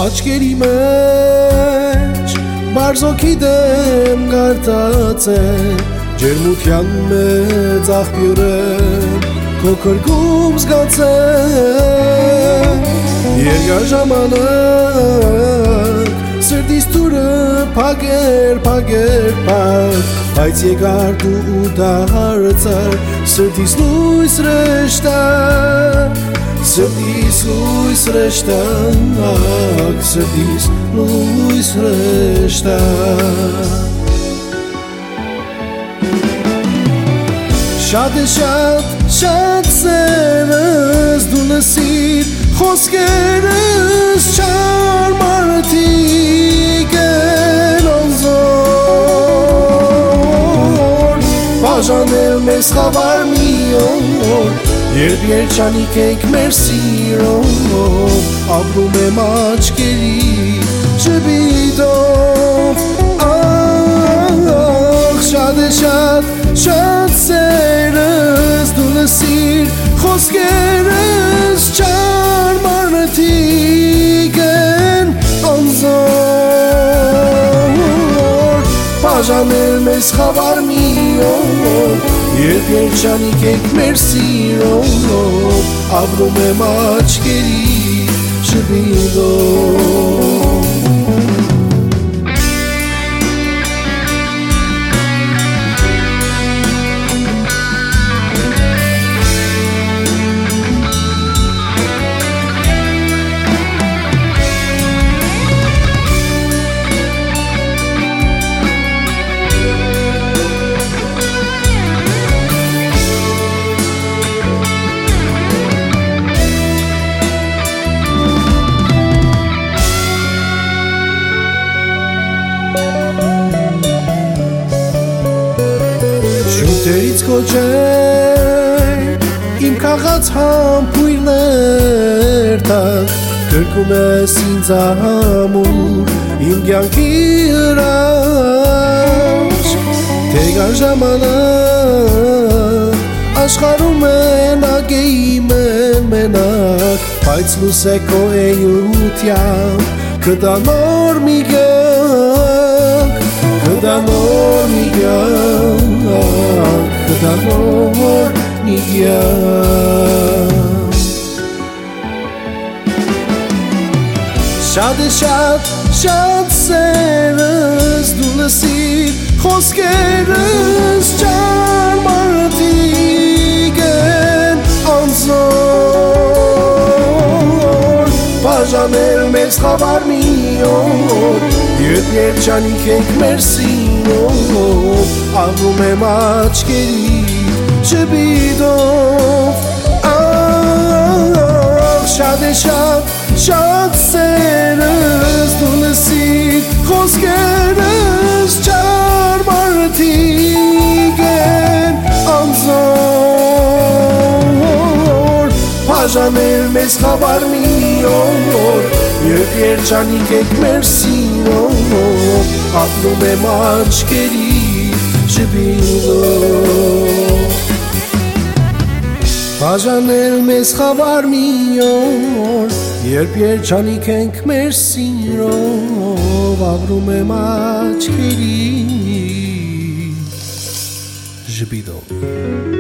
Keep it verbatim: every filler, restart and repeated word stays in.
աչքերի մեջ Բարզոքի դեմ գարտացել Ջերմության մեծ աղբյուր եմ Քո քրկում զգացել Երկար ժամանակ Սրտիս դուրը փակեր, փակեր, փակ Բայց եկար դու ու դարձար Սրտիս լույս ռեշտակ Սրտիս լույս ռեշտակ Սրտիս լույս ռեշտակ Շատ է շատ, շատ սերս դու լսիր Խոսքերս չար մարդիկ են անզոր Բաժանել մեզ խավար մի օր Երբ երջանիկ ենք մեր սիրով Ապրում եմ աչքերի ժպիտով Ախ, շատ է շատ, շատ սերս դու լսիր Խոսքերս չար մարդիկ են անզոր Բաժանել մեզ խավար մի օր Երբ երջանիկ ենք մեր սիրով Ապրում եմ աչքերի ժպիտով Շուտերից կոչեր իմ քաղաց համբույրներ տակ Գրկում ես ինձ ամուր իմ կյանքի հրաշ Թեգան ժամանակ աշխարհում մենակ էի մեն մենակ Բայց լույս է քո էյությամբ կտա նոր մի կյանք Կտա նոր մի կյանք Կտա նոր մի կյանք Շատ է շատ, շատ սերս դու լսիր Խոսքերս չար մարդիկ են անզոր Բաժանել մեզ խավար մի օր Երբ երջանիկ ենք մեր սիրով Ապրում եմ աչքերի ժպիտով Ախ, շատ է շատ, շատ սերս դու լսիր Խոսքերս չար մարդիկ են անզոր Բաժանել մեզ խավար մի օր Երբ երջանիկ ենք մեր սիրով Ապրում եմ աչքերի ժպիտով Բաժանել մեզ խավար մի օր Երբ երջանիկ ենք մեր սիրով Ապրում եմ աչքերի ժպիտով